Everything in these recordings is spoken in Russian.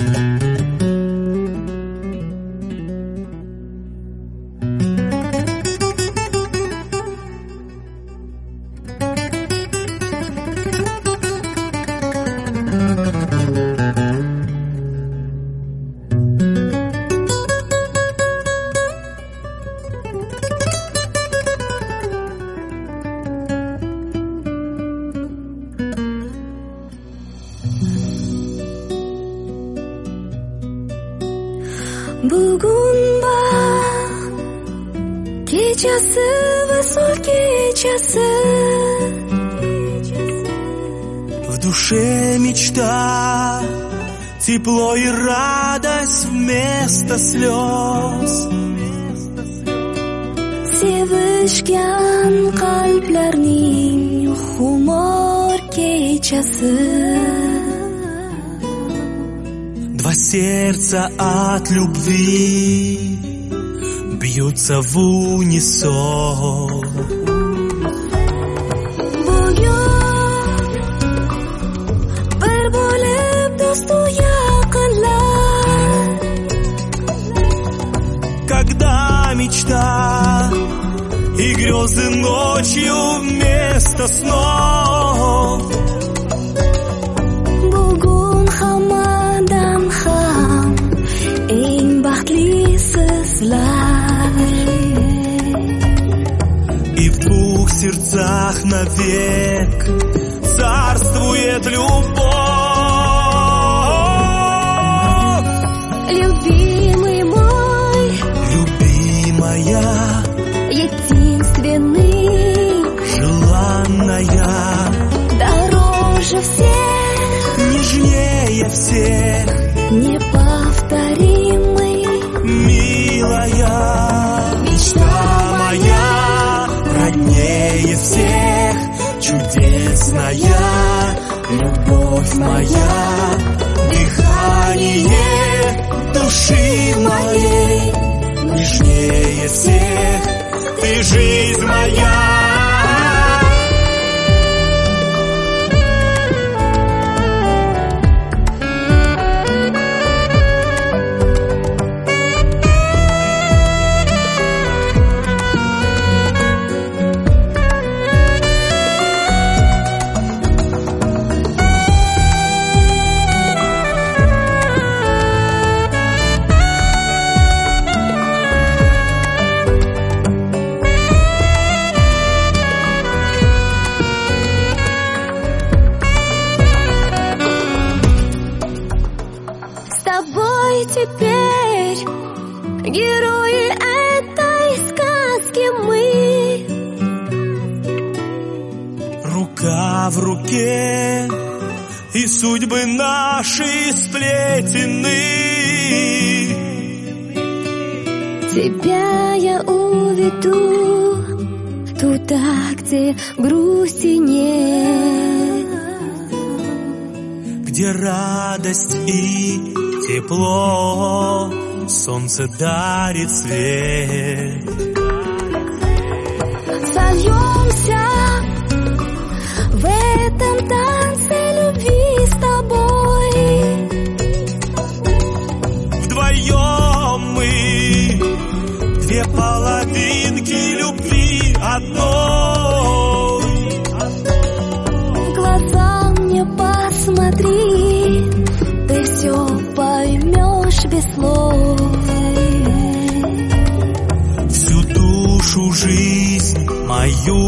Bugun bak kechasi va sol kechasi. В душе мечта, тепло и радость вместо слез. Sevishgan qalblarning xumor kechasi. Два сердца от любви бьются в унисон. Bugun bir bo'lib do'stu yaqinlar. Когда мечта и грезы ночью вместо снов. Bugun hammadan ham eng baxtlisizlar. И в двух сердцах навек царствует любовь. Любимый мой, Любимая, единственный, желанная, дороже всех, нежнее всех, неповторимый, милая, мечта моя, роднее всех, чудесная, любовь моя, дыхание души моей, нежнее всех, ты жизнь моя. Теперь герои этой сказки мы. Рука в руке, и судьбы наши сплетены. Тебя я уведу туда, где грусти нет, где радость и тепло, солнце дарит свет. Сольемся в этом танце любви с тобой. Вдвоем мы, две половинки любви одной. В глаза мне посмотри, ты все поймешь без слов. Всю душу, жизнь мою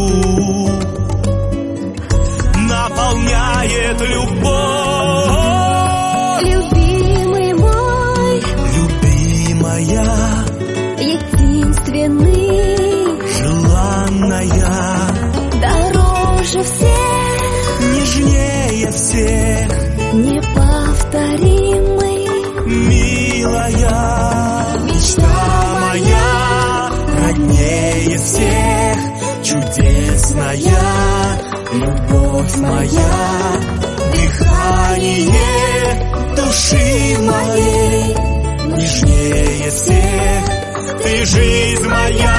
наполняет любовь. Любимый мой, Любимая, единственный, желанная, дороже всех, нежнее всех, неповторимый, милая, мечта моя, роднее всех, чудесная, любовь моя, дыхание души моей, нежнее всех, ты жизнь моя.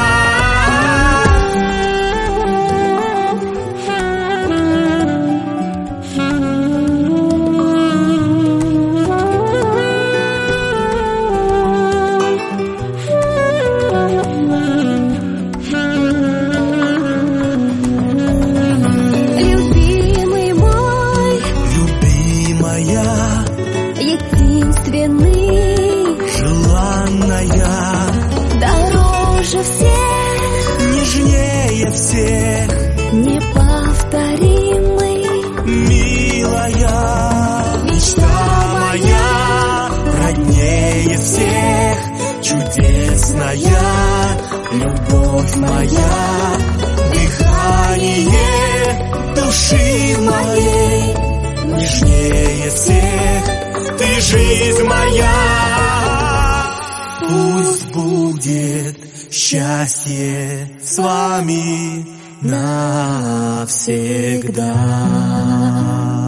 моя, единственный, желанная, дороже всех, нежнее всех, неповторимый, милая, мечта моя, роднее всех, чудесная, любовь моя, дыхание души моей, нежнее всех, ты жизнь моя. Пусть будет счастье с вами навсегда.